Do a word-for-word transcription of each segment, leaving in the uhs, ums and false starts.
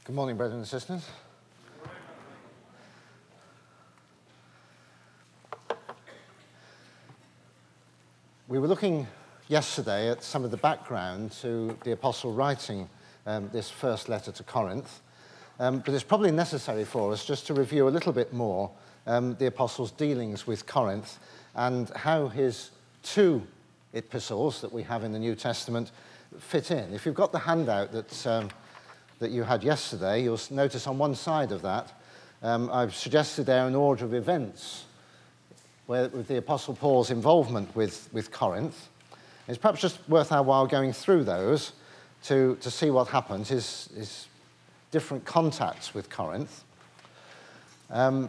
Good morning, brothers and sisters. We were looking yesterday at some of the background to the apostle writing um, this first letter to Corinth, um, but it's probably necessary for us just to review a little bit more um, the apostle's dealings with Corinth and how his two epistles that we have in the New Testament fit in. If you've got the handout that, um, that you had yesterday, you'll notice on one side of that um, I've suggested there an order of events where, with the Apostle Paul's involvement with, with Corinth. It's perhaps just worth our while going through those to, to see what happened, his, his different contacts with Corinth. Um,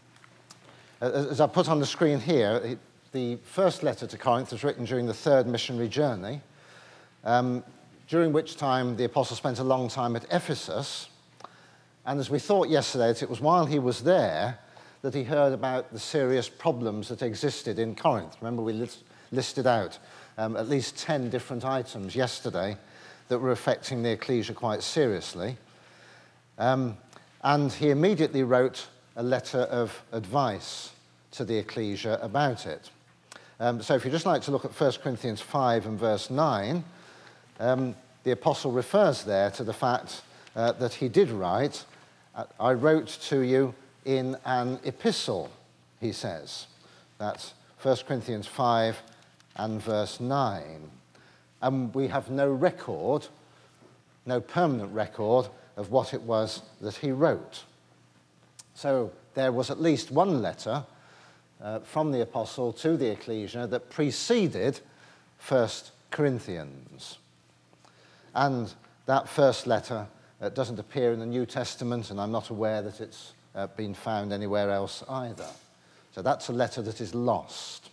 as, as I put on the screen here, it, the first letter to Corinth was written during the third missionary journey, um, during which time the apostle spent a long time at Ephesus. And as we thought yesterday, it was while he was there that he heard about the serious problems that existed in Corinth. Remember, we list, listed out um, at least ten different items yesterday that were affecting the ecclesia quite seriously. Um, and he immediately wrote a letter of advice to the ecclesia about it. Um, so if you'd just like to look at First Corinthians five and verse nine, um, the apostle refers there to the fact uh, that he did write, I wrote to you in an epistle, he says. That's First Corinthians five and verse nine. And we have no record, no permanent record of what it was that he wrote. So there was at least one letter uh, from the apostle to the ecclesia that preceded First Corinthians. And that first letter uh, doesn't appear in the New Testament, and I'm not aware that it's uh, been found anywhere else either. So that's a letter that is lost.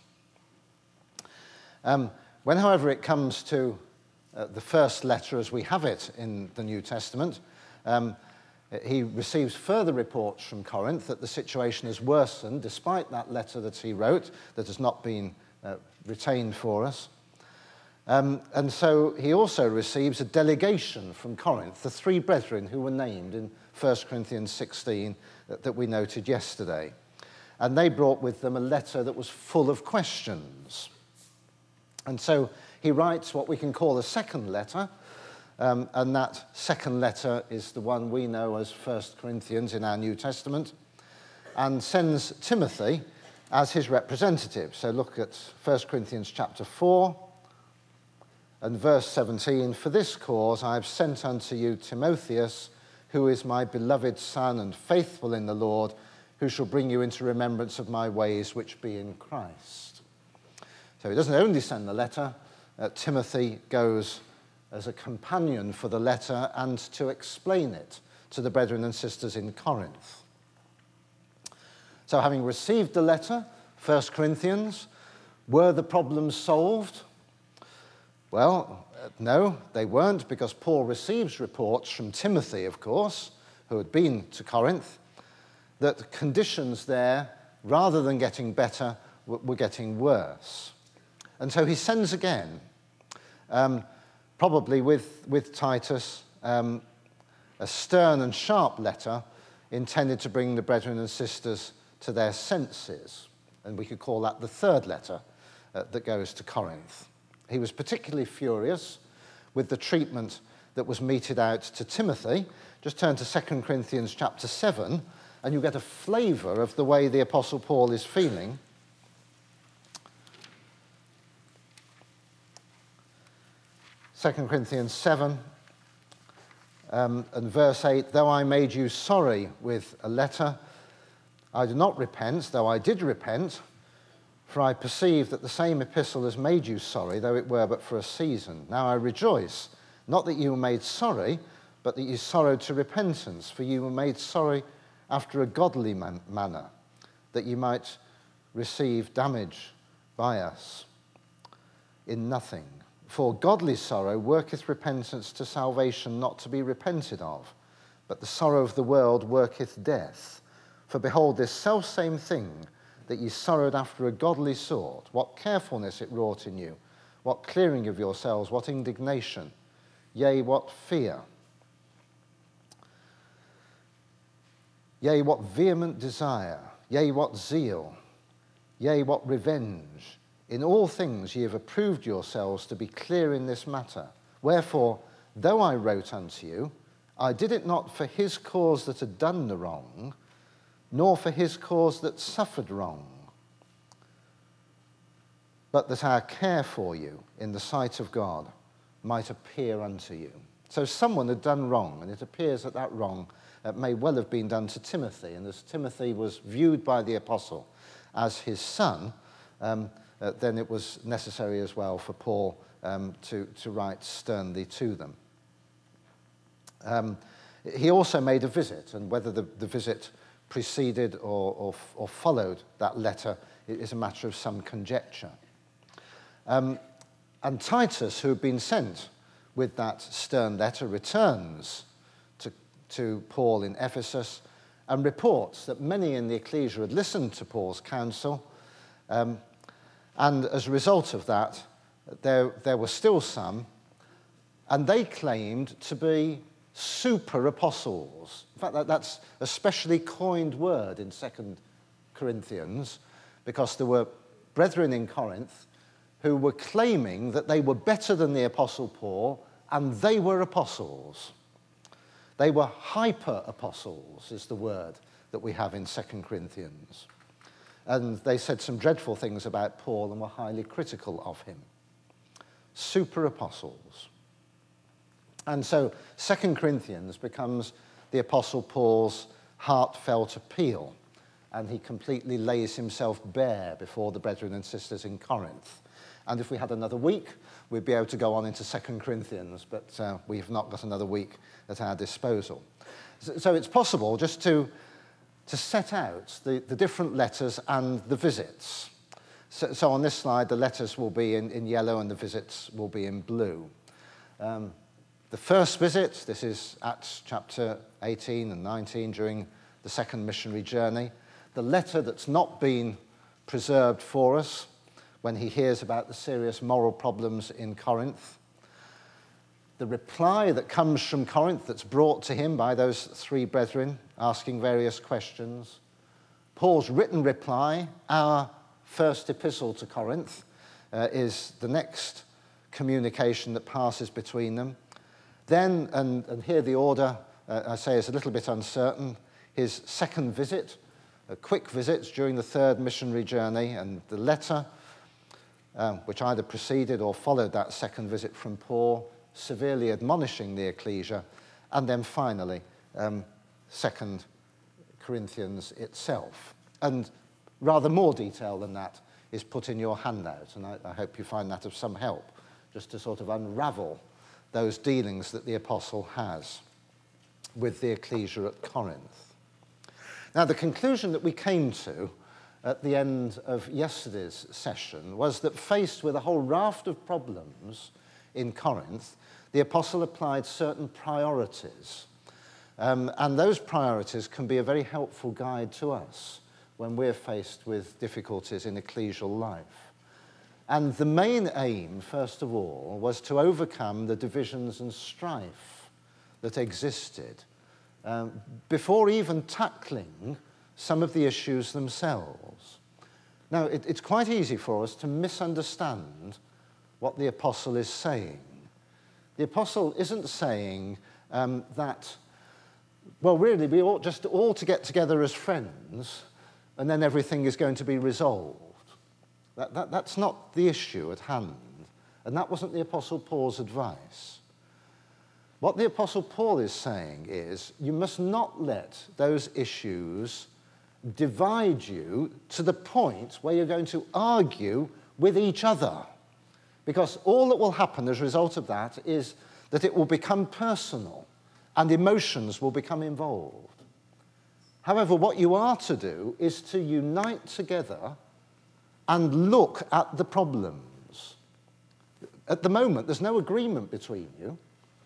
Um, when, however, it comes to uh, the first letter as we have it in the New Testament, um, he receives further reports from Corinth that the situation has worsened, despite that letter that he wrote that has not been uh, retained for us. Um, and so he also receives a delegation from Corinth, the three brethren who were named in First Corinthians sixteen that, that we noted yesterday. And they brought with them a letter that was full of questions. And so he writes what we can call a second letter, um, and that second letter is the one we know as First Corinthians in our New Testament, and sends Timothy as his representative. So look at First Corinthians chapter four, and verse seventeen, for this cause I have sent unto you Timotheus, who is my beloved son and faithful in the Lord, who shall bring you into remembrance of my ways which be in Christ. So he doesn't only send the letter, uh, Timothy goes as a companion for the letter and to explain it to the brethren and sisters in Corinth. So having received the letter, First Corinthians, were the problems solved? Well, uh, no, they weren't, because Paul receives reports from Timothy, of course, who had been to Corinth, that conditions there, rather than getting better, were getting worse. And so he sends again, um, probably with, with Titus, um, a stern and sharp letter intended to bring the brethren and sisters to their senses. And we could call that the third letter uh, that goes to Corinth. He was particularly furious with the treatment that was meted out to Timothy. Just turn to Second Corinthians chapter seven, and you get a flavour of the way the Apostle Paul is feeling. Second Corinthians seven um, and verse eight, though I made you sorry with a letter, I do not repent, though I did repent, for I perceive that the same epistle has made you sorry, though it were but for a season. Now I rejoice, not that you were made sorry, but that you sorrowed to repentance, for you were made sorry after a godly man- manner, that you might receive damage by us in nothing. For godly sorrow worketh repentance to salvation, not to be repented of, but the sorrow of the world worketh death. For behold, this selfsame thing, that ye sorrowed after a godly sort, what carefulness it wrought in you, what clearing of yourselves, what indignation, yea, what fear. Yea, what vehement desire, yea, what zeal, yea, what revenge. In all things ye have approved yourselves to be clear in this matter. Wherefore, though I wrote unto you, I did it not for his cause that had done the wrong, nor for his cause that suffered wrong, but that our care for you in the sight of God might appear unto you. So someone had done wrong, and it appears that that wrong uh, may well have been done to Timothy. And as Timothy was viewed by the apostle as his son, um, uh, then it was necessary as well for Paul um, to, to write sternly to them. Um, he also made a visit, and whether the, the visit preceded or, or, or followed that letter is a matter of some conjecture. Um, and Titus, who had been sent with that stern letter, returns to, to Paul in Ephesus and reports that many in the ecclesia had listened to Paul's counsel, um, and as a result of that, there, there were still some, and they claimed to be super apostles. In fact, that, that's a specially coined word in Second Corinthians, because there were brethren in Corinth who were claiming that they were better than the Apostle Paul, and they were apostles. They were hyper-apostles, is the word that we have in Second Corinthians. And they said some dreadful things about Paul and were highly critical of him. Super-apostles. And so Second Corinthians becomes the Apostle Paul's heartfelt appeal, and he completely lays himself bare before the brethren and sisters in Corinth. And if we had another week, we'd be able to go on into Second Corinthians, but uh, we've not got another week at our disposal. So, so it's possible just to, to set out the, the different letters and the visits. So, so on this slide, the letters will be in, in yellow and the visits will be in blue. Um, the first visit, this is Acts chapter eighteen and nineteen during the second missionary journey. The letter that's not been preserved for us, when he hears about the serious moral problems in Corinth. The reply that comes from Corinth that's brought to him by those three brethren asking various questions. Paul's written reply, our first epistle to Corinth, uh, is the next communication that passes between them. Then, and, and here the order, uh, I say, is a little bit uncertain, his second visit, a quick visit during the third missionary journey, and the letter Um, which either preceded or followed that second visit from Paul, severely admonishing the ecclesia, and then finally, um, Second Corinthians itself. And rather more detail than that is put in your handout, and I, I hope you find that of some help, just to sort of unravel those dealings that the apostle has with the ecclesia at Corinth. Now, the conclusion that we came to at the end of yesterday's session was that, faced with a whole raft of problems in Corinth, the apostle applied certain priorities. Um, and those priorities can be a very helpful guide to us when we're faced with difficulties in ecclesial life. And the main aim, first of all, was to overcome the divisions and strife that existed um, before even tackling some of the issues themselves. Now, it, it's quite easy for us to misunderstand what the apostle is saying. The apostle isn't saying um, that, well, really, we ought just all to get together as friends and then everything is going to be resolved. That, that, that's not the issue at hand, and that wasn't the apostle Paul's advice. What the apostle Paul is saying is, you must not let those issues divide you to the point where you're going to argue with each other. Because all that will happen as a result of that is that it will become personal and emotions will become involved. However, what you are to do is to unite together and look at the problems. At the moment, there's no agreement between you,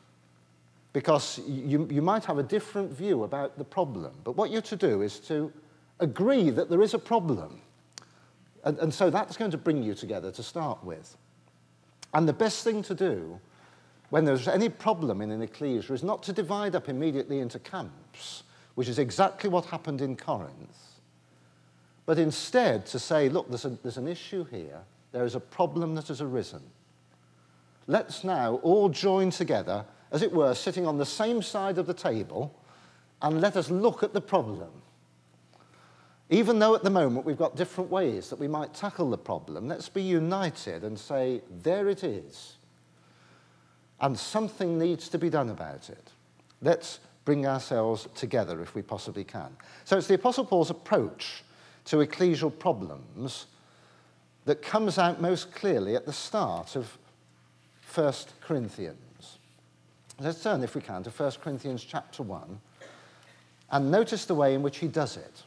because you, you might have a different view about the problem. But what you're to do is to agree that there is a problem. And, and so that's going to bring you together to start with. And the best thing to do when there's any problem in an ecclesia is not to divide up immediately into camps, which is exactly what happened in Corinth, but instead to say, look, there's, a, there's an issue here. There is a problem that has arisen. Let's now all join together, as it were, sitting on the same side of the table, and let us look at the problem. Even though at the moment we've got different ways that we might tackle the problem, let's be united and say, there it is. And something needs to be done about it. Let's bring ourselves together if we possibly can. So it's the Apostle Paul's approach to ecclesial problems that comes out most clearly at the start of First Corinthians. Let's turn, if we can, to First Corinthians chapter one, and notice the way in which he does it.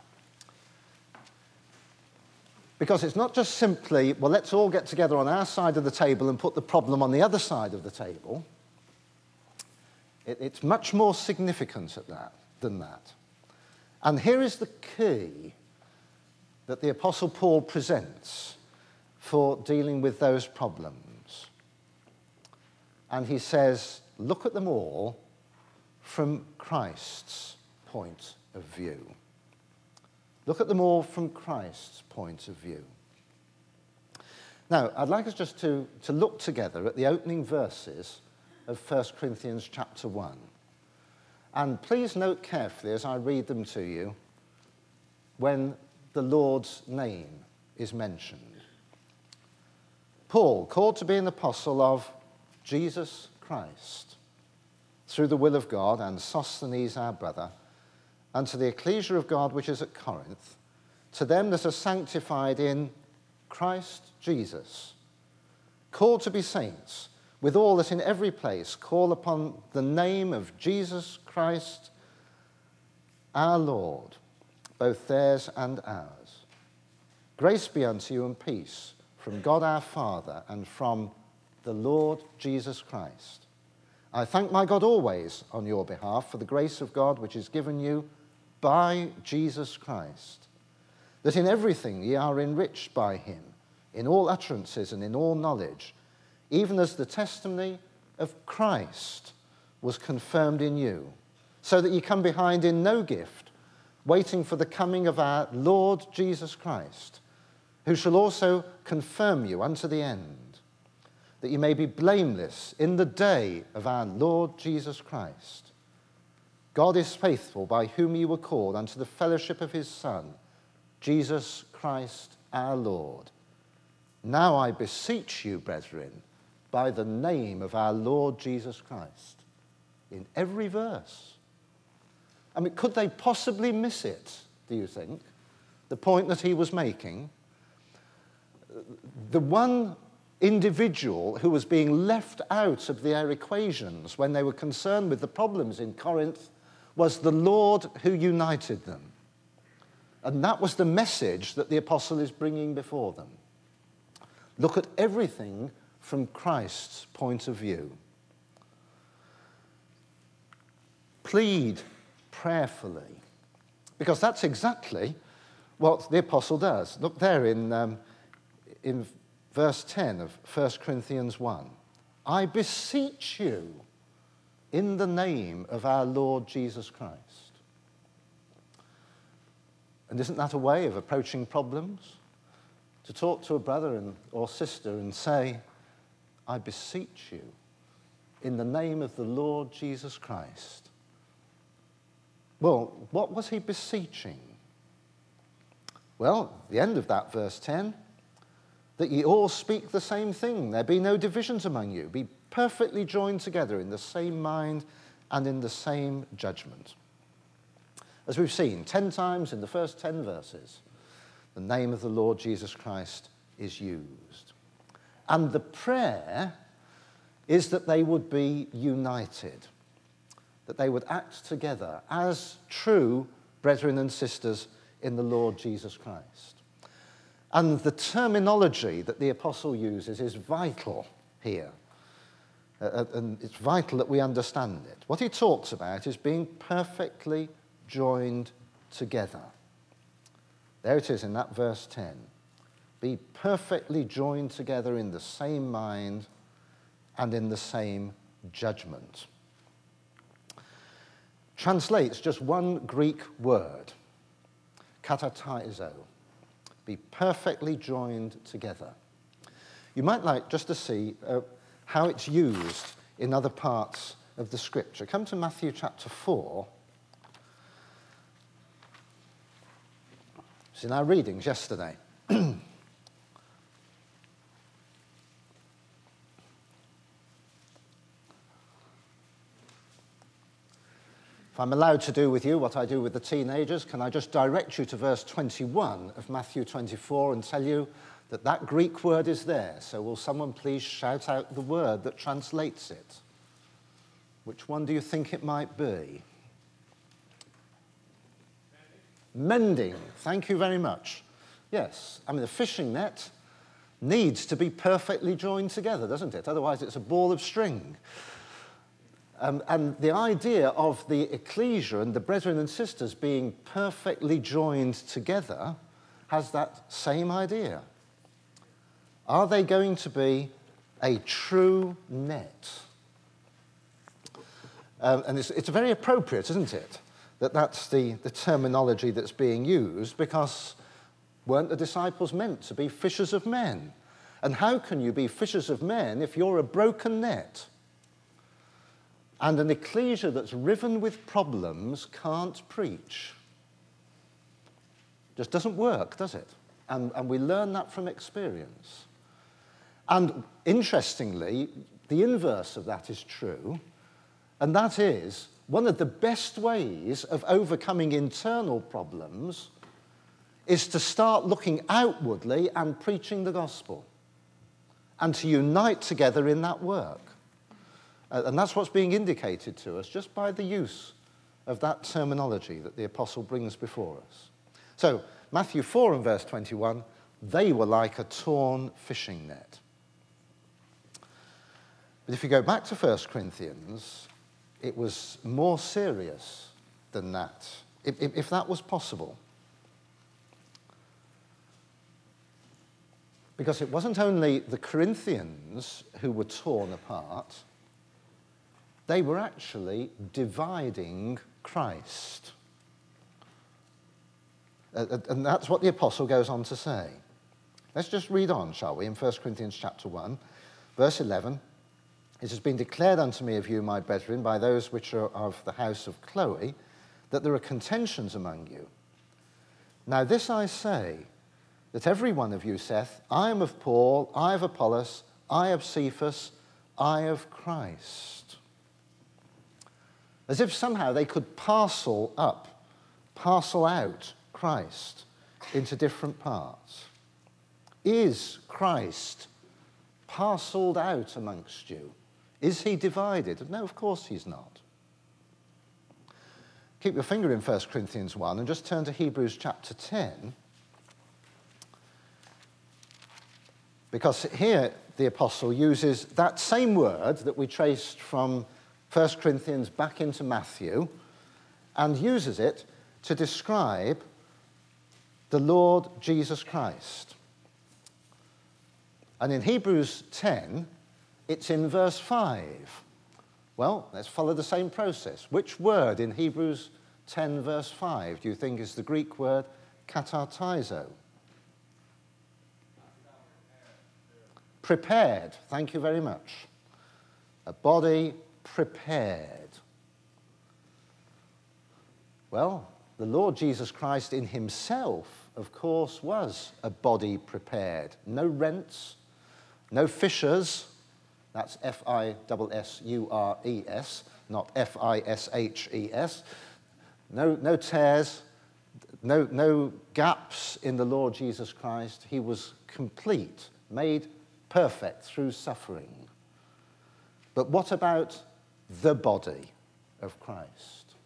Because it's not just simply, well, let's all get together on our side of the table and put the problem on the other side of the table. It, it's much more significant at that, than that. And here is the key that the Apostle Paul presents for dealing with those problems. And he says, look at them all from Christ's point of view. Look at them all from Christ's point of view. Now, I'd like us just to, to look together at the opening verses of First Corinthians chapter one. And please note carefully as I read them to you when the Lord's name is mentioned. Paul, called to be an apostle of Jesus Christ, through the will of God, and Sosthenes our brother, and to the ecclesia of God which is at Corinth, to them that are sanctified in Christ Jesus, called to be saints, with all that in every place call upon the name of Jesus Christ our Lord, both theirs and ours. Grace be unto you and peace from God our Father and from the Lord Jesus Christ. I thank my God always on your behalf for the grace of God which is given you by Jesus Christ, that in everything ye are enriched by him, in all utterances and in all knowledge, even as the testimony of Christ was confirmed in you, so that ye come behind in no gift, waiting for the coming of our Lord Jesus Christ, who shall also confirm you unto the end, that ye may be blameless in the day of our Lord Jesus Christ. God is faithful, by whom ye were called unto the fellowship of his Son, Jesus Christ our Lord. Now I beseech you, brethren, by the name of our Lord Jesus Christ. In every verse. I mean, could they possibly miss it, do you think? The point that he was making? The one individual who was being left out of their equations when they were concerned with the problems in Corinth was the Lord who united them. And that was the message that the apostle is bringing before them. Look at everything from Christ's point of view. Plead prayerfully, because that's exactly what the apostle does. Look there in, um, in verse ten of First Corinthians one. I beseech you in the name of our Lord Jesus Christ. And isn't that a way of approaching problems? To talk to a brother and, or sister and say, I beseech you in the name of the Lord Jesus Christ. Well, what was he beseeching? Well, the end of that verse ten, that ye all speak the same thing, there be no divisions among you, be perfectly joined together in the same mind and in the same judgment. As we've seen ten times in the first ten verses, the name of the Lord Jesus Christ is used. And the prayer is that they would be united, that they would act together as true brethren and sisters in the Lord Jesus Christ. And the terminology that the apostle uses is vital here. Uh, and it's vital that we understand it. What he talks about is being perfectly joined together. There it is in that verse ten. Be perfectly joined together in the same mind and in the same judgment. translates just one Greek word, katartizo, be perfectly joined together. You might like just to see uh, how it's used in other parts of the scripture. Come to Matthew chapter four. It's in our readings yesterday. If I'm allowed to do with you what I do with the teenagers, can I just direct you to verse twenty-one of Matthew twenty-four and tell you that that Greek word is there? So will someone please shout out the word that translates it? Which one do you think it might be? Mending. Mending. Thank you very much. Yes, I mean, the fishing net needs to be perfectly joined together, doesn't it? Otherwise, it's a ball of string. Um, and the idea of the ecclesia and the brethren and sisters being perfectly joined together has that same idea. Are they going to be a true net? Um, and it's, it's very appropriate, isn't it, that that's the, the terminology that's being used, because weren't the disciples meant to be fishers of men? And how can you be fishers of men if you're a broken net? And an ecclesia that's riven with problems can't preach. Just doesn't work, does it? And, and we learn that from experience. And interestingly, the inverse of that is true, and that is one of the best ways of overcoming internal problems is to start looking outwardly and preaching the gospel, and to unite together in that work. And that's what's being indicated to us just by the use of that terminology that the apostle brings before us. So, Matthew four and verse twenty-one, they were like a torn fishing net. But if you go back to First Corinthians, it was more serious than that, if, if, if that was possible. Because it wasn't only the Corinthians who were torn apart, they were actually dividing Christ. Uh, and that's what the apostle goes on to say. Let's just read on, shall we, in First Corinthians chapter one, verse eleven. It has been declared unto me of you, my brethren, by those which are of the house of Chloe, that there are contentions among you. Now this I say, that every one of you saith, I am of Paul, I of Apollos, I of Cephas, I of Christ. As if somehow they could parcel up, parcel out Christ into different parts. Is Christ parceled out amongst you? Is he divided? No, of course he's not. Keep your finger in First Corinthians one and just turn to Hebrews chapter ten. Because here the apostle uses that same word that we traced from First Corinthians back into Matthew, and uses it to describe the Lord Jesus Christ. And in Hebrews ten, it's in verse five. Well, let's follow the same process. Which word in Hebrews ten, verse five, do you think is the Greek word katartizo? Prepared. Thank you very much. A body prepared. Well, the Lord Jesus Christ in himself, of course, was a body prepared. No rents, no fissures. That's F I S S U R E S, not F I S H E S. No, no tears, no, no gaps in the Lord Jesus Christ. He was complete, made perfect through suffering. But what about the body of Christ?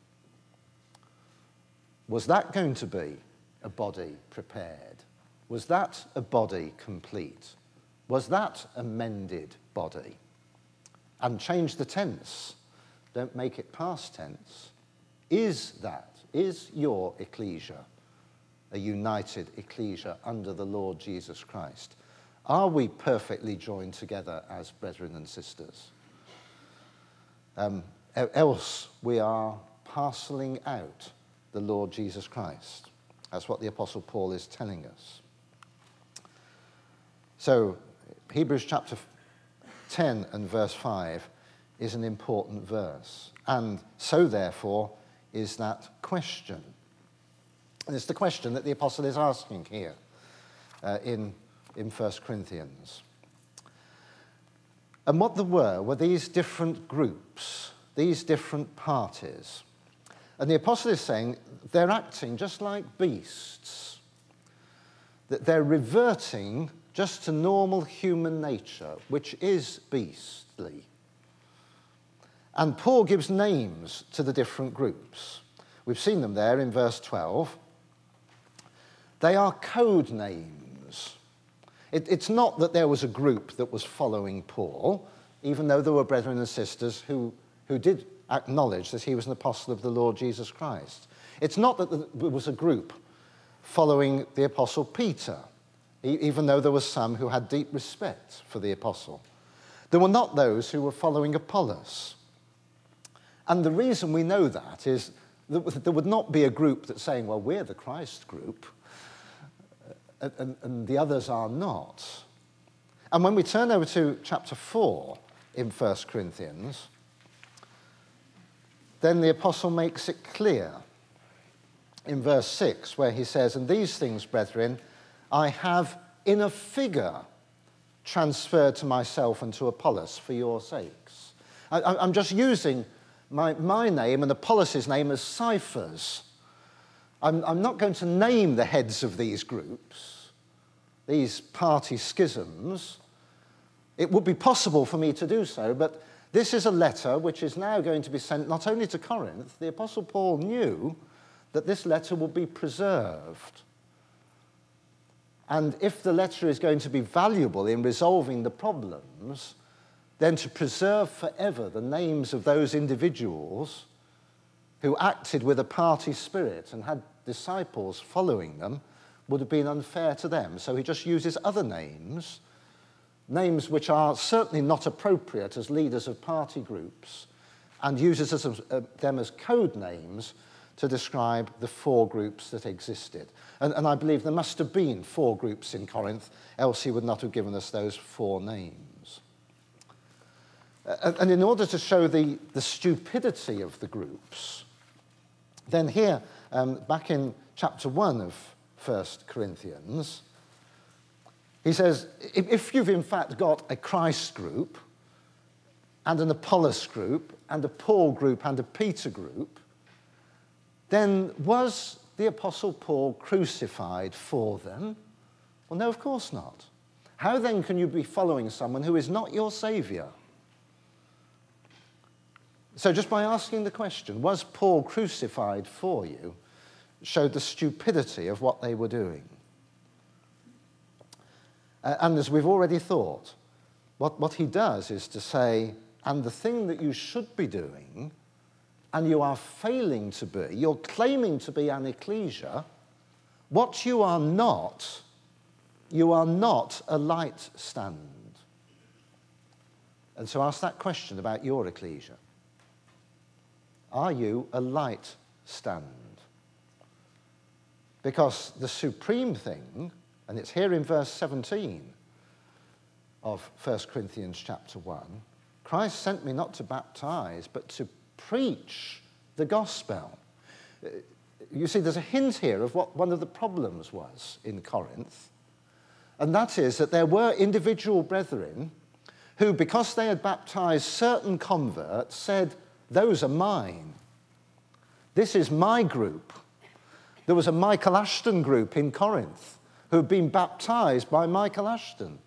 Was that going to be a body prepared? Was that a body complete? Was that a mended body? And change the tense. Don't make it past tense. Is that, is your ecclesia a united ecclesia under the Lord Jesus Christ? Are we perfectly joined together as brethren and sisters? Um, else we are parceling out the Lord Jesus Christ. That's what the Apostle Paul is telling us. So Hebrews chapter ten and verse five is an important verse. And so, therefore, is that question. And it's the question that the apostle is asking here uh, in, in First Corinthians. And what there were were these different groups, these different parties. And the apostle is saying they're acting just like beasts, that they're reverting just to normal human nature, which is beastly. And Paul gives names to the different groups. We've seen them there in verse twelve. They are code names. It, it's not that there was a group that was following Paul, even though there were brethren and sisters who, who did acknowledge that he was an apostle of the Lord Jesus Christ. It's not that there was a group following the apostle Peter, even though there were some who had deep respect for the apostle. There were not those who were following Apollos. And the reason we know that is that there would not be a group that's saying, well, we're the Christ group, and, and, and the others are not. And when we turn over to chapter four in First Corinthians, then the apostle makes it clear in verse six, where he says, and these things, brethren, I have in a figure transferred to myself and to Apollos for your sakes. I, I'm just using my, my name and Apollos' name as ciphers. I'm, I'm not going to name the heads of these groups, these party schisms. It would be possible for me to do so, but this is a letter which is now going to be sent not only to Corinth. The Apostle Paul knew that this letter would be preserved. And if the letter is going to be valuable in resolving the problems, then to preserve forever the names of those individuals who acted with a party spirit and had disciples following them would have been unfair to them. So he just uses other names, names which are certainly not appropriate as leaders of party groups, and uses as, uh, them as code names to describe the four groups that existed. And, and I believe there must have been four groups in Corinth, else he would not have given us those four names. Uh, and in order to show the, the stupidity of the groups, then here, um, back in chapter one of First Corinthians, he says, if you've in fact got a Christ group, and an Apollos group, and a Paul group, and a Peter group, then was the Apostle Paul crucified for them? Well, no, of course not. How then can you be following someone who is not your Saviour? So just by asking the question, was Paul crucified for you, showed the stupidity of what they were doing. Uh, and as we've already thought, what, what he does is to say, and the thing that you should be doing, and you are failing to be, you're claiming to be an ecclesia, what you are not, you are not a light stand. And so ask that question about your ecclesia. Are you a light stand? Because the supreme thing, and it's here in verse seventeen of First Corinthians chapter one, Christ sent me not to baptize, but to preach the gospel. You see, there's a hint here of what one of the problems was in Corinth, and that is that there were individual brethren who, because they had baptized certain converts, said, those are mine. This is my group. There was a Michael Ashton group in Corinth who had been baptized by Michael Ashton.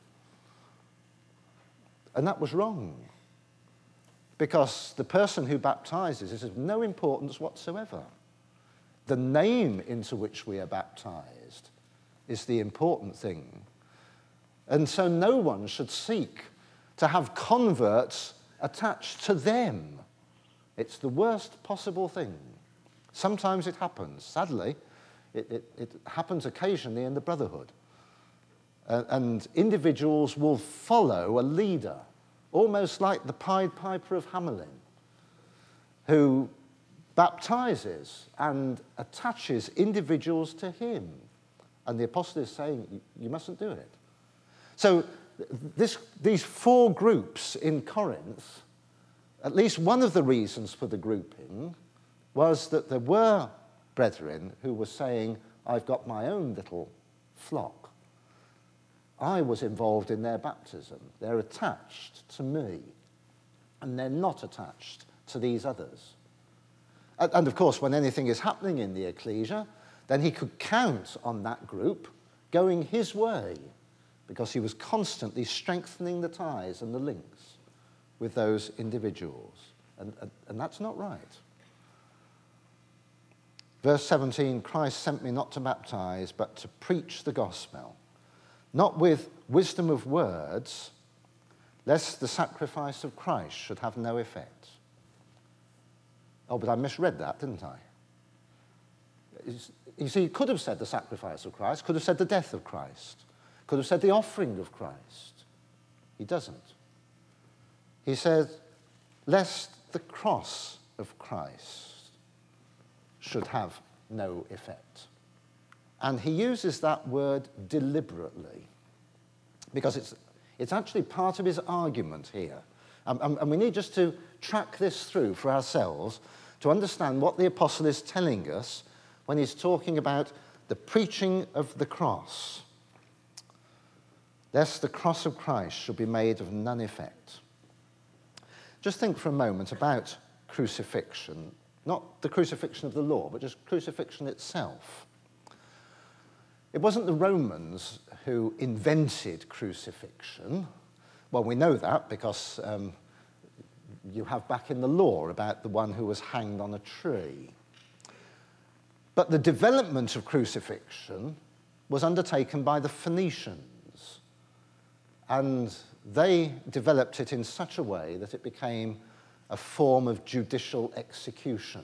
And that was wrong, because the person who baptizes is of no importance whatsoever. The name into which we are baptized is the important thing. And so no one should seek to have converts attached to them. It's the worst possible thing. Sometimes it happens. Sadly, it, it, it happens occasionally in the brotherhood. Uh, and individuals will follow a leader, almost like the Pied Piper of Hamelin, who baptizes and attaches individuals to him. And the apostle is saying, you mustn't do it. So this, these four groups in Corinth, at least one of the reasons for the grouping was that there were brethren who were saying, I've got my own little flock. I was involved in their baptism. They're attached to me, and they're not attached to these others. And, and of course, when anything is happening in the ecclesia, then he could count on that group going his way, because he was constantly strengthening the ties and the links with those individuals. And, and, and that's not right. Verse seventeen, Christ sent me not to baptize, but to preach the gospel, not with wisdom of words, lest the sacrifice of Christ should have no effect. Oh, but I misread that, didn't I? You see, he could have said the sacrifice of Christ, could have said the death of Christ, could have said the offering of Christ. He doesn't. He says, lest the cross of Christ should have no effect. And he uses that word deliberately, because it's, it's actually part of his argument here. Um, and, and we need just to track this through for ourselves to understand what the apostle is telling us when he's talking about the preaching of the cross. Lest the cross of Christ should be made of none effect. Just think for a moment about crucifixion. Not the crucifixion of the law, but just crucifixion itself. It wasn't the Romans who invented crucifixion. Well, we know that because um, you have back in the law about the one who was hanged on a tree. But the development of crucifixion was undertaken by the Phoenicians. And they developed it in such a way that it became a form of judicial execution.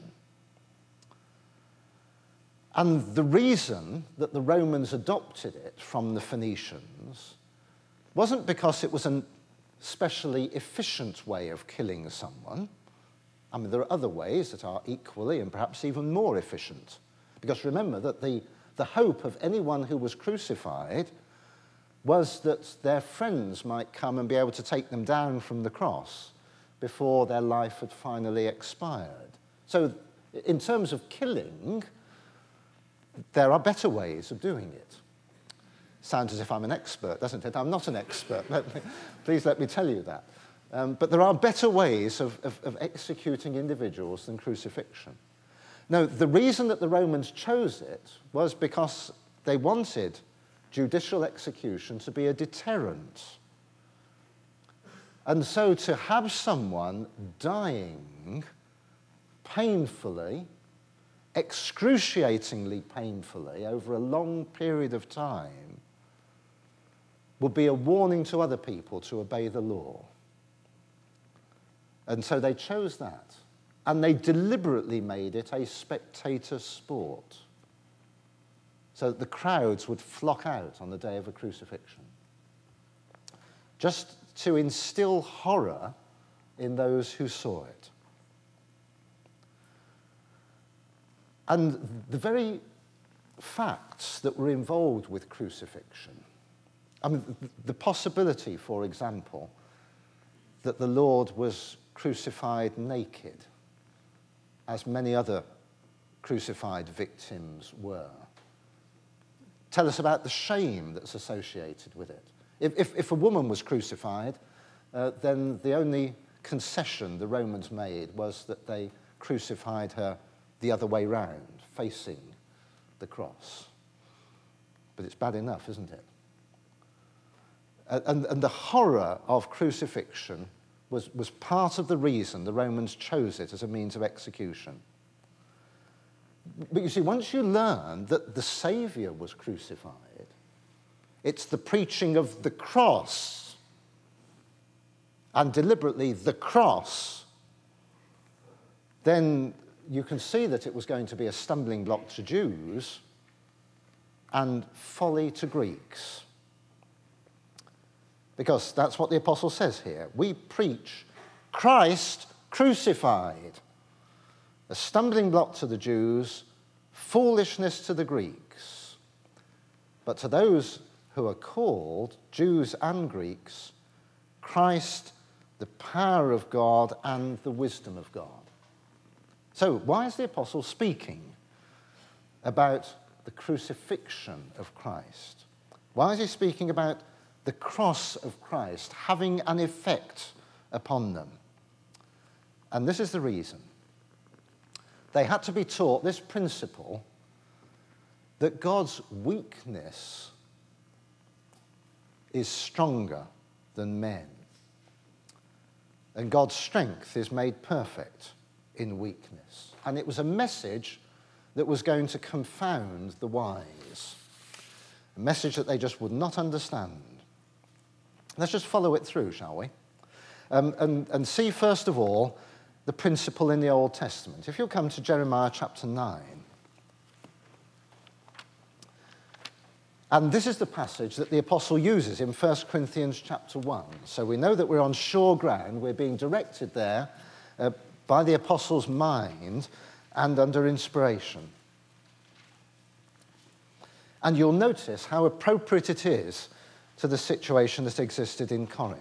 And the reason that the Romans adopted it from the Phoenicians wasn't because it was a specially efficient way of killing someone. I mean, there are other ways that are equally and perhaps even more efficient. Because remember that the, the hope of anyone who was crucified was that their friends might come and be able to take them down from the cross before their life had finally expired. So in terms of killing, there are better ways of doing it. Sounds as if I'm an expert, doesn't it? I'm not an expert. Let me, please let me tell you that. Um, but there are better ways of, of, of executing individuals than crucifixion. Now, the reason that the Romans chose it was because they wanted judicial execution to be a deterrent. And so to have someone dying painfully, excruciatingly painfully over a long period of time would be a warning to other people to obey the law. And so they chose that. And they deliberately made it a spectator sport, so that the crowds would flock out on the day of a crucifixion, just to instill horror in those who saw it. And the very facts that were involved with crucifixion, I mean, the possibility, for example, that the Lord was crucified naked, as many other crucified victims were. Tell us about the shame that's associated with it. If, if, if a woman was crucified, uh, then the only concession the Romans made was that they crucified her the other way round, facing the cross. But it's bad enough, isn't it? And, and the horror of crucifixion was, was part of the reason the Romans chose it as a means of execution. But you see, once you learn that the Saviour was crucified, it's the preaching of the cross, and deliberately the cross, then you can see that it was going to be a stumbling block to Jews and folly to Greeks. Because that's what the apostle says here. We preach Christ crucified. a stumbling block to the Jews, foolishness to the Greeks. But to those who are called, Jews and Greeks, Christ, the power of God and the wisdom of God. So why is the apostle speaking about the crucifixion of Christ? Why is he speaking about the cross of Christ having an effect upon them? And this is the reason. They had to be taught this principle that God's weakness is stronger than men. And God's strength is made perfect in weakness. And it was a message that was going to confound the wise. A message that they just would not understand. Let's just follow it through, shall we? Um, and, and see, first of all, the principle in the Old Testament. If you'll come to Jeremiah chapter nine. And this is the passage that the apostle uses in First Corinthians chapter one. So we know that we're on sure ground. We're being directed there uh, by the apostle's mind and under inspiration. And you'll notice how appropriate it is to the situation that existed in Corinth.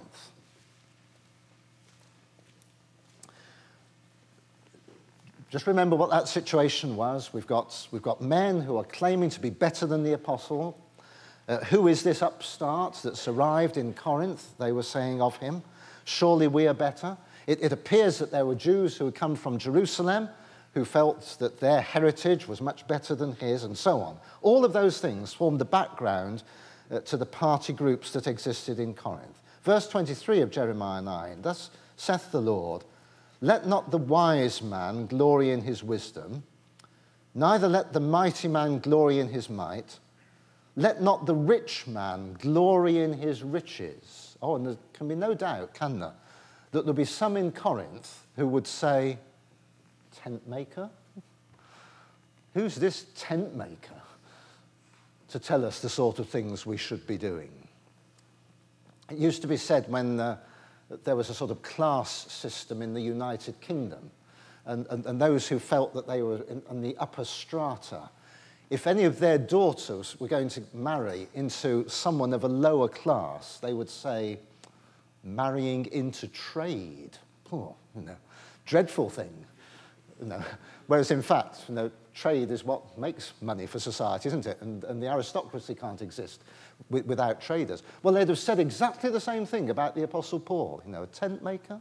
Just remember what that situation was. We've got, we've got men who are claiming to be better than the apostle. Uh, who is this upstart that's arrived in Corinth? They were saying of him. Surely we are better. It, it appears that there were Jews who had come from Jerusalem who felt that their heritage was much better than his, and so on. All of those things formed the background uh, to the party groups that existed in Corinth. Verse twenty-three of Jeremiah nine, thus saith the Lord, let not the wise man glory in his wisdom, neither let the mighty man glory in his might, let not the rich man glory in his riches. Oh, and there can be no doubt, can there, that there'll be some in Corinth who would say, tent maker? Who's this tent maker to tell us the sort of things we should be doing? It used to be said when uh, there was a sort of class system in the United Kingdom, and, and, and those who felt that they were in, in the upper strata, if any of their daughters were going to marry into someone of a lower class, they would say, marrying into trade. Oh, you know, dreadful thing. You know, whereas in fact, you know, trade is what makes money for society, isn't it? And, and the aristocracy can't exist w without traders. Well, they'd have said exactly the same thing about the Apostle Paul, you know, a tent maker.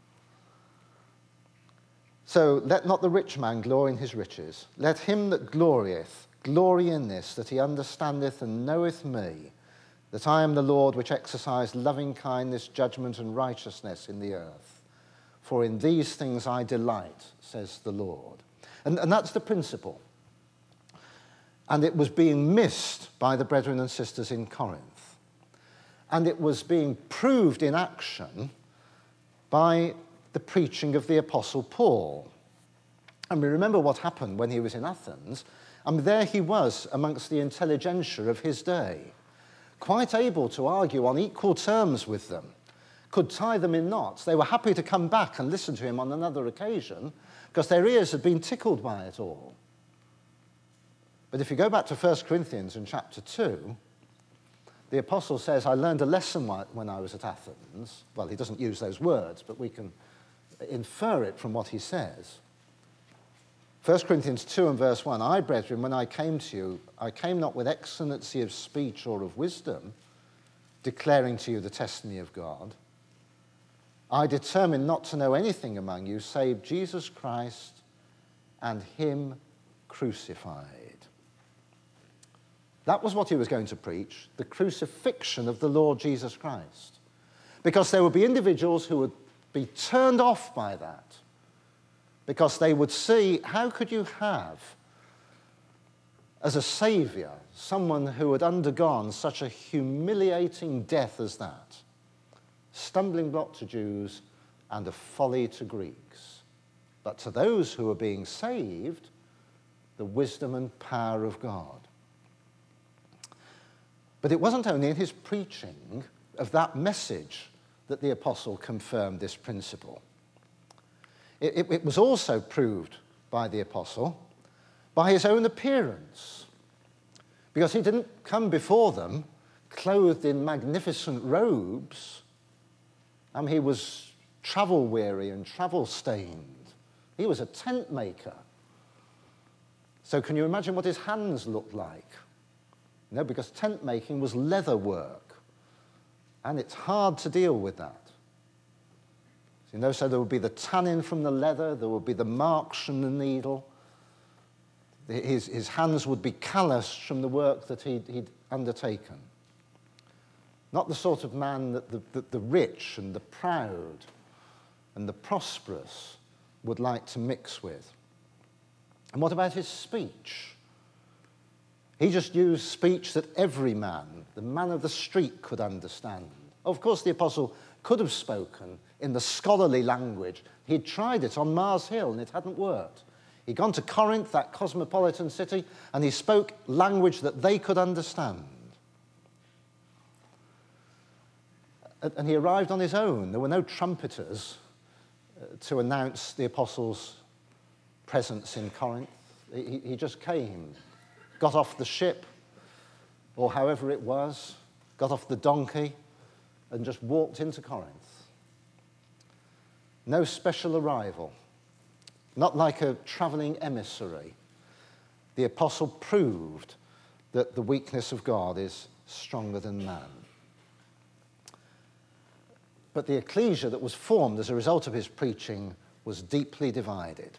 So let not the rich man glory in his riches. Let him that glorieth glory in this, that he understandeth and knoweth me, that I am the Lord which exercise loving kindness, judgment, and righteousness in the earth. For in these things I delight, says the Lord. And, and that's the principle. And it was being missed by the brethren and sisters in Corinth. And it was being proved in action by the preaching of the Apostle Paul. And we remember what happened when he was in Athens. And there he was amongst the intelligentsia of his day, quite able to argue on equal terms with them, could tie them in knots. They were happy to come back and listen to him on another occasion because their ears had been tickled by it all. But if you go back to First Corinthians in chapter two, the apostle says, I learned a lesson when I was at Athens. Well, he doesn't use those words, but we can infer it from what he says. First Corinthians two and verse one, I, brethren, when I came to you, I came not with excellency of speech or of wisdom, declaring to you the testimony of God. I determined not to know anything among you save Jesus Christ and him crucified. That was what he was going to preach, the crucifixion of the Lord Jesus Christ. Because there would be individuals who would be turned off by that, because they would see, how could you have, as a saviour, someone who had undergone such a humiliating death as that? Stumbling block to Jews and a folly to Greeks. But to those who are being saved, the wisdom and power of God. But it wasn't only in his preaching of that message that the apostle confirmed this principle. It, it, it was also proved by the apostle by his own appearance, because he didn't come before them clothed in magnificent robes. Um, he was travel-weary and travel-stained. He was a tent maker. So can you imagine what his hands looked like? You know, because tent making was leather work, and it's hard to deal with that. So, you know, so there would be the tannin from the leather, there would be the marks from the needle. His, his hands would be calloused from the work that he'd, he'd undertaken. Not the sort of man that the, that the rich and the proud and the prosperous would like to mix with. And what about his speech? He just used speech that every man, the man of the street, could understand. Of course, the apostle could have spoken in the scholarly language. He'd tried it on Mars Hill, and it hadn't worked. He'd gone to Corinth, that cosmopolitan city, and he spoke language that they could understand. And he arrived on his own. There were no trumpeters to announce the apostles' presence in Corinth. He, he just came, got off the ship, or however it was, got off the donkey, and just walked into Corinth. No special arrival, not like a traveling emissary. The apostle proved that the weakness of God is stronger than man. But the ecclesia that was formed as a result of his preaching was deeply divided.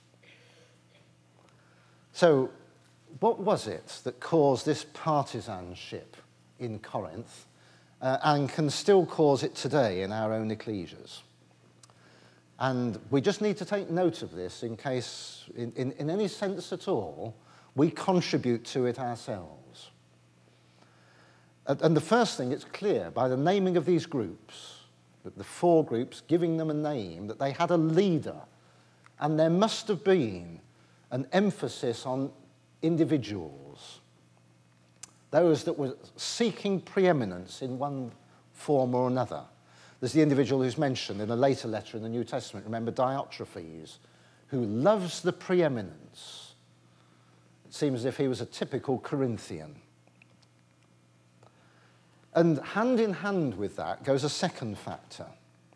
So, what was it that caused this partisanship in Corinth uh, and can still cause it today in our own ecclesias? And we just need to take note of this in case, in, in, in any sense at all, we contribute to it ourselves. And, and the first thing, it's clear by the naming of these groups, that the four groups, giving them a name, that they had a leader. And there must have been an emphasis on individuals, those that were seeking preeminence in one form or another. There's the individual who's mentioned in a later letter in the New Testament, remember Diotrephes, who loves the preeminence. It seems as if he was a typical Corinthian. And hand in hand with that goes a second factor,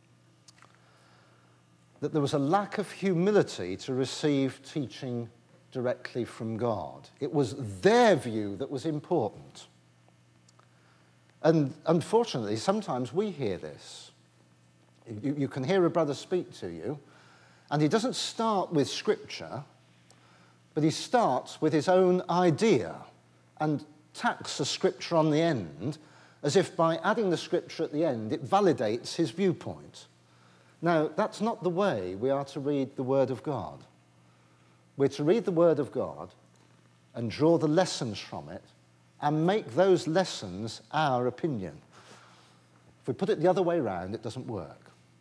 that there was a lack of humility to receive teaching directly from God. It was their view that was important. And unfortunately, sometimes we hear this. You, you can hear a brother speak to you, and he doesn't start with Scripture, but he starts with his own idea and tacks the Scripture on the end, as if by adding the Scripture at the end, it validates his viewpoint. Now, that's not the way we are to read the Word of God. We're to read the Word of God and draw the lessons from it and make those lessons our opinion. If we put it the other way around, it doesn't work.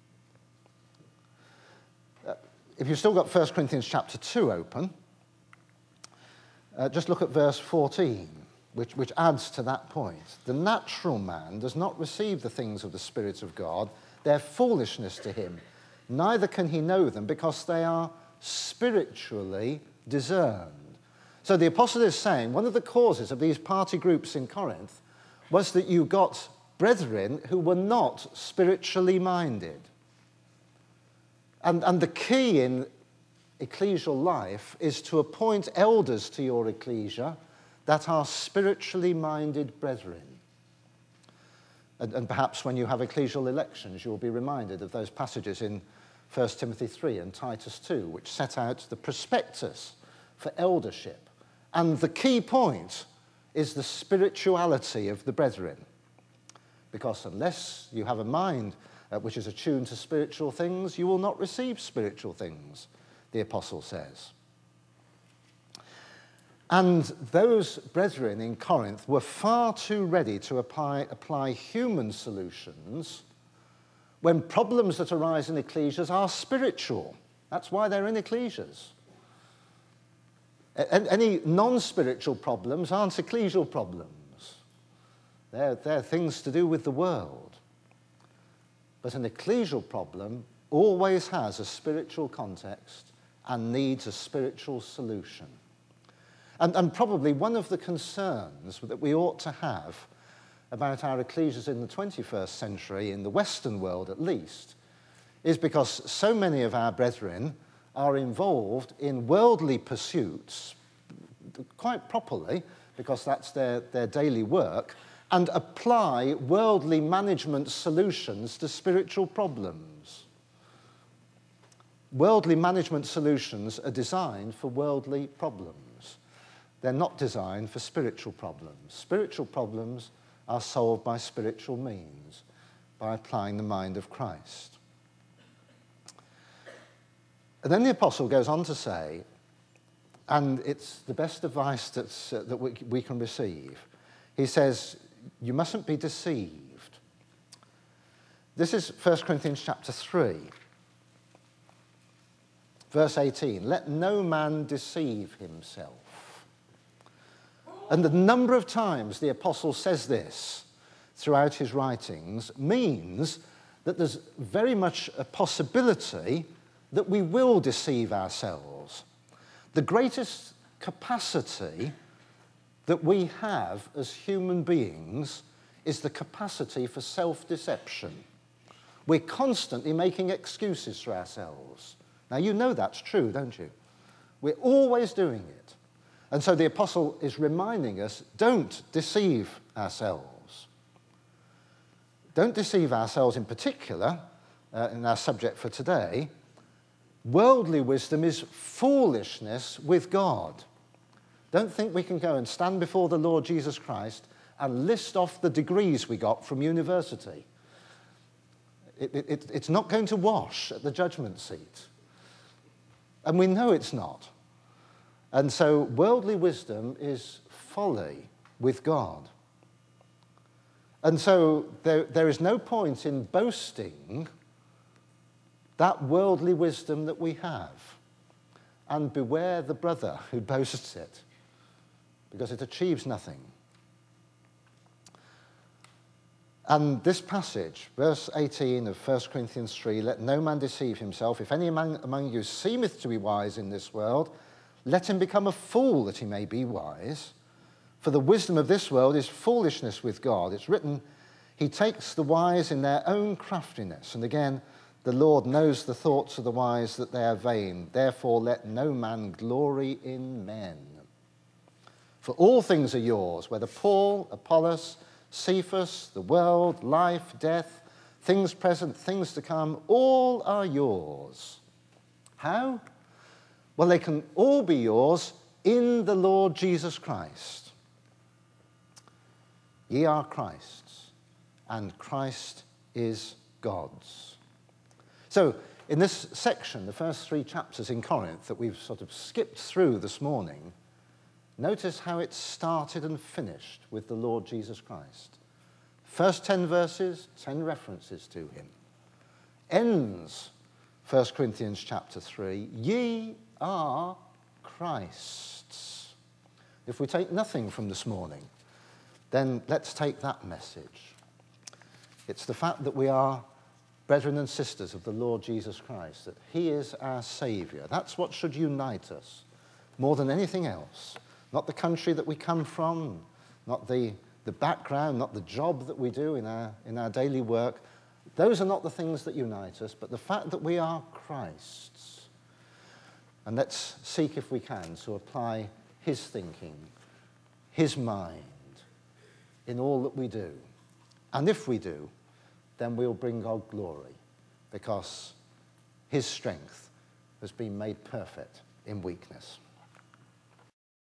Uh, if you've still got First Corinthians chapter two open, uh, just look at verse fourteen. Which, which adds to that point. The natural man does not receive the things of the Spirit of God. They're foolishness to him. Neither can he know them because they are spiritually discerned. So the apostle is saying one of the causes of these party groups in Corinth was that you got brethren who were not spiritually minded. And, and the key in ecclesial life is to appoint elders to your ecclesia that are spiritually minded brethren. And, and perhaps when you have ecclesial elections, you'll be reminded of those passages in First Timothy three and Titus two, which set out the prospectus for eldership. And the key point is the spirituality of the brethren. Because unless you have a mind uh, which is attuned to spiritual things, you will not receive spiritual things, the apostle says. And those brethren in Corinth were far too ready to apply, apply human solutions when problems that arise in ecclesias are spiritual. That's why they're in ecclesias. Any non-spiritual problems aren't ecclesial problems. They're, they're things to do with the world. But an ecclesial problem always has a spiritual context and needs a spiritual solution. And, and probably one of the concerns that we ought to have about our ecclesias in the twenty-first century, in the Western world at least, is because so many of our brethren are involved in worldly pursuits, quite properly, because that's their, their daily work, and apply worldly management solutions to spiritual problems. Worldly management solutions are designed for worldly problems. They're not designed for spiritual problems. Spiritual problems are solved by spiritual means, by applying the mind of Christ. And then the apostle goes on to say, and it's the best advice that's, uh, that we, we can receive, he says, you mustn't be deceived. This is First Corinthians chapter three, verse eighteen. Let no man deceive himself. And the number of times the apostle says this throughout his writings means that there's very much a possibility that we will deceive ourselves. The greatest capacity that we have as human beings is the capacity for self-deception. We're constantly making excuses for ourselves. Now, you know that's true, don't you? We're always doing it. And so the apostle is reminding us, don't deceive ourselves. Don't deceive ourselves in particular, uh, in our subject for today. Worldly wisdom is foolishness with God. Don't think we can go and stand before the Lord Jesus Christ and list off the degrees we got from university. It, it, it's not going to wash at the judgment seat. And we know it's not. And so worldly wisdom is folly with God. And so there, there is no point in boasting that worldly wisdom that we have. And beware the brother who boasts it, because it achieves nothing. And this passage, verse eighteen of First Corinthians three, let no man deceive himself. If any man among you seemeth to be wise in this world, let him become a fool that he may be wise. For the wisdom of this world is foolishness with God. It's written, he takes the wise in their own craftiness. And again, the Lord knows the thoughts of the wise, that they are vain. Therefore, let no man glory in men. For all things are yours, whether Paul, Apollos, Cephas, the world, life, death, things present, things to come, all are yours. How? Well, they can all be yours in the Lord Jesus Christ. Ye are Christ's, and Christ is God's. So, in this section, the first three chapters in Corinth that we've sort of skipped through this morning, notice how it started and finished with the Lord Jesus Christ. First ten verses, ten references to him. Ends First Corinthians chapter three, ye are Christ's. If we take nothing from this morning, then let's take that message. It's the fact that we are brethren and sisters of the Lord Jesus Christ, that he is our Saviour. That's what should unite us more than anything else. Not the country that we come from, not the, the background, not the job that we do in our, in our daily work. Those are not the things that unite us, but the fact that we are Christ's. And let's seek, if we can, to apply his thinking, his mind, in all that we do. And if we do, then we'll bring God glory, because his strength has been made perfect in weakness.